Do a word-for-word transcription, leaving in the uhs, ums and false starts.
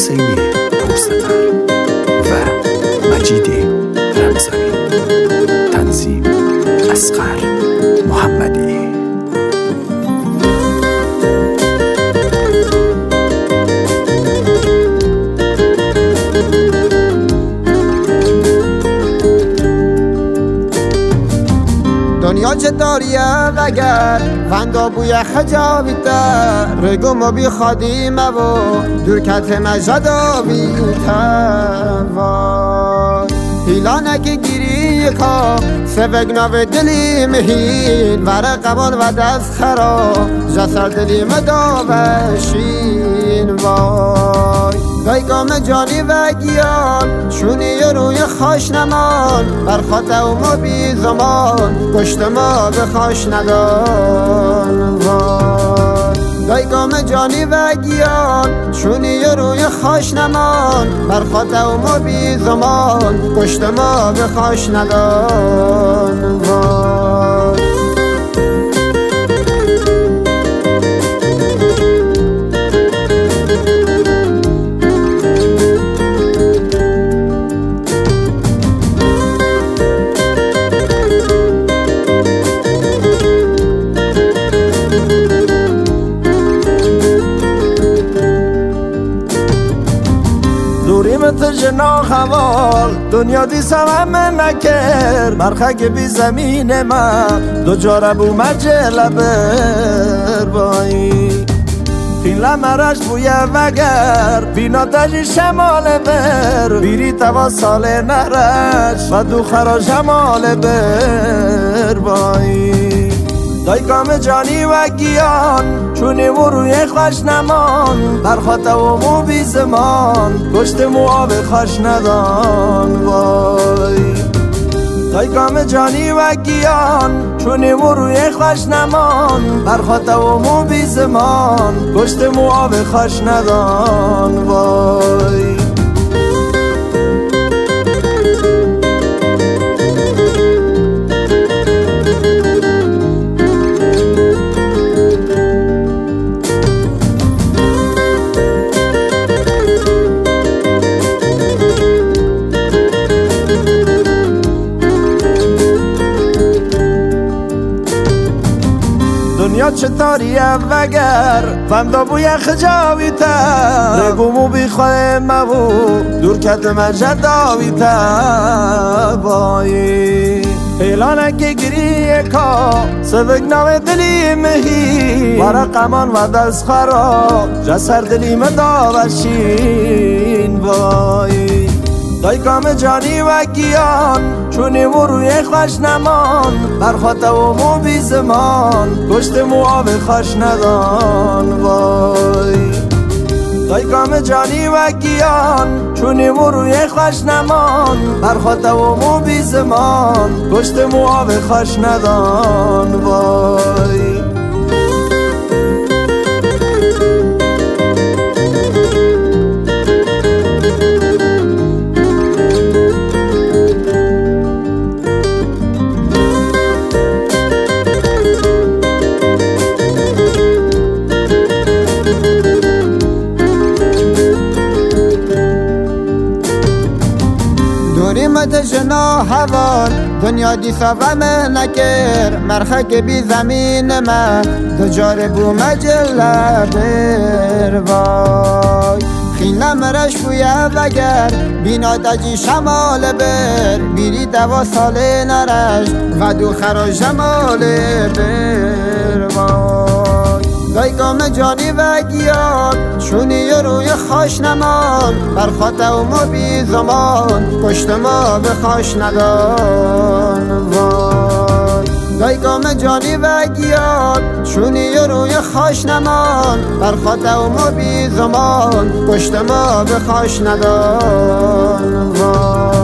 حسینی پرسفر و مجید رمضانی. تنظیم اصغر محمدی. دنیا چطوریه وگر فندا بوی خجاوی در رگو ما بی خادیمه و درکت مجداوی توا هیلانه که گیری که سوگنا و دلی مهین ورقبان و دست خرا جسر دلی مداوشین وای دایگام جانی و گیان شونی روی خاش نمان برخاطه و ما بی زمان گشت ما به خاش ندان وای دایگام جانی و گیان شونی روی خاش نمان برخاطه و ما بی زمان گشت ما به خاش ندان وای دوریمت جنا خوال دنیا دی سوام نکر مرخک بی زمین ما دو جاره بو مجل بر بایی خیلا مرش بویه وگر بینا دجی شمال بر بیری توا سال نرش و دو خرا جمال بر بایی دایگام جانی و گیان چونی و روی خوش نمان برخاطه و مو بی زمان گشت مو آب خوش ندان وای دایگام جانی و گیان چونی و روی خوش نمان برخاطه و مو بی زمان گشت مو آب خوش ندان وای دنیا چطوریه وگر فندا بوی خجاوی تر رگومو بی خواه مبو دور کت مجداوی تر بایی ایلانه که گریه کا سوگ نو دلی مهی ورقمان و دست خرا جسر دلی مداوشین بایی دایگام جانی و گیان چونی و روی خوش نمان برخاطه و مو بی زمان گشت مو آب خوش ندان وای دایگام جانی و گیان چونی و روی خوش نمان برخاطه و مو بی زمان گشت مو آب خوش ندان وای دوریمت جنا حوال دنیا دی سوام نکر مرخک بی زمین ما دو جاره بو مجل بر وای خیلا مرش بویه وگر بینا دجی شمال بر بیری دوا سال نرش و دو خرا جمال بر وای دایگام جانی و گیان شونی روی خاش نمان برخاطه و ما بی زمان پشت ما به خاش ندان وای دایگام جانی و گیان شونی روی خاش نمان برخاطه و ما بی زمان پشت ما به خاش ندان وای